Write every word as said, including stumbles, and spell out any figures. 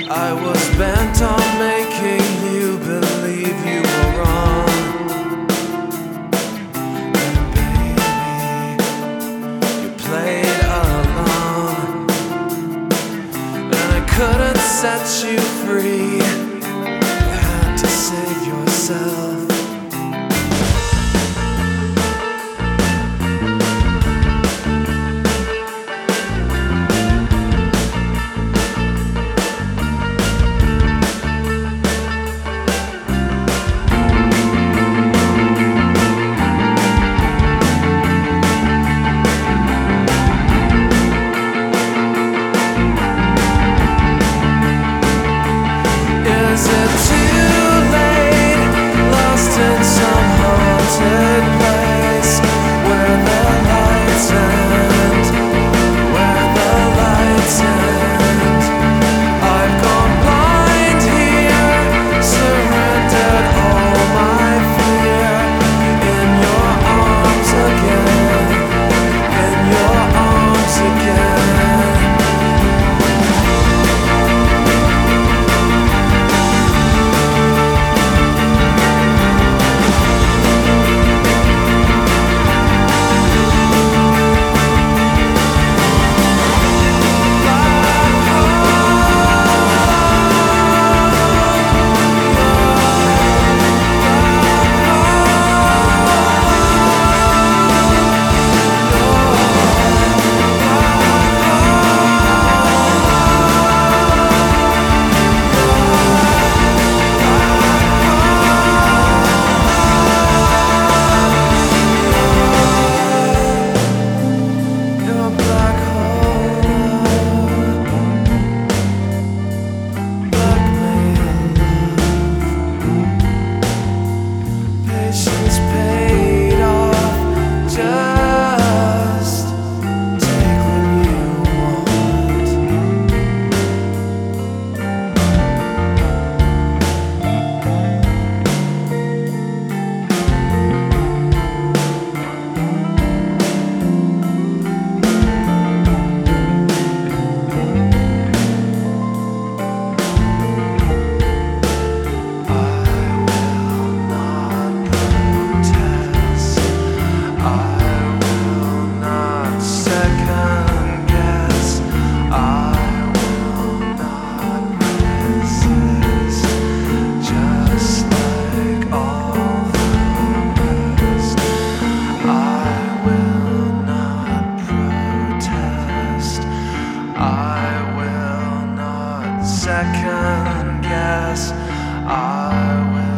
I was bent on making you believe you were wrong. And baby, you played along, and I couldn't set you free. You had to save yourself. Is it too late, lost in some haunted place, where the lights end, where the lights end? I've gone blind here, surrendered all my fear, in your arms again, in your arms again. Patience paid off, just take what you want. Second guess, I will